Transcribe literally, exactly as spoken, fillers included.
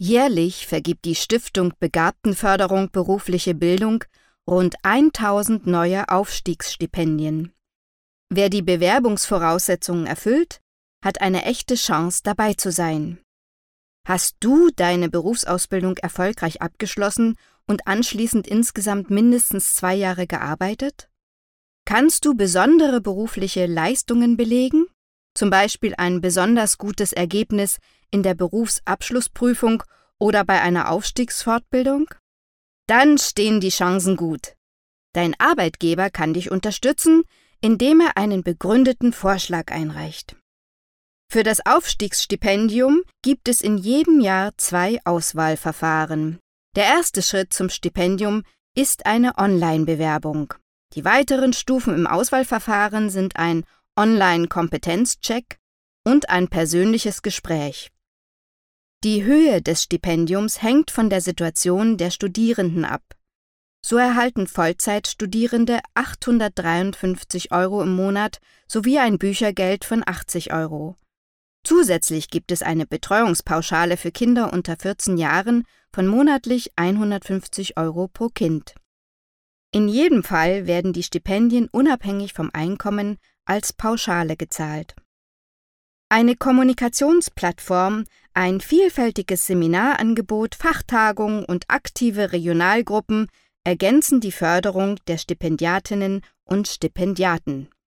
Jährlich vergibt die Stiftung Begabtenförderung berufliche Bildung rund tausend neue Aufstiegsstipendien. Wer die Bewerbungsvoraussetzungen erfüllt, hat eine echte Chance, dabei zu sein. Hast du deine Berufsausbildung erfolgreich abgeschlossen und anschließend insgesamt mindestens zwei Jahre gearbeitet? Kannst du besondere berufliche Leistungen belegen? Zum Beispiel ein besonders gutes Ergebnis in der Berufsabschlussprüfung oder bei einer Aufstiegsfortbildung? Dann stehen die Chancen gut. Dein Arbeitgeber kann dich unterstützen, indem er einen begründeten Vorschlag einreicht. Für das Aufstiegsstipendium gibt es in jedem Jahr zwei Auswahlverfahren. Der erste Schritt zum Stipendium ist eine Online-Bewerbung. Die weiteren Stufen im Auswahlverfahren sind ein Online-Kompetenzcheck und ein persönliches Gespräch. Die Höhe des Stipendiums hängt von der Situation der Studierenden ab. So erhalten Vollzeitstudierende achthundertdreiundfünfzig Euro im Monat sowie ein Büchergeld von achtzig Euro. Zusätzlich gibt es eine Betreuungspauschale für Kinder unter vierzehn Jahren von monatlich hundertfünfzig Euro pro Kind. In jedem Fall werden die Stipendien unabhängig vom Einkommen als Pauschale gezahlt. Eine Kommunikationsplattform, ein vielfältiges Seminarangebot, Fachtagungen und aktive Regionalgruppen ergänzen die Förderung der Stipendiatinnen und Stipendiaten.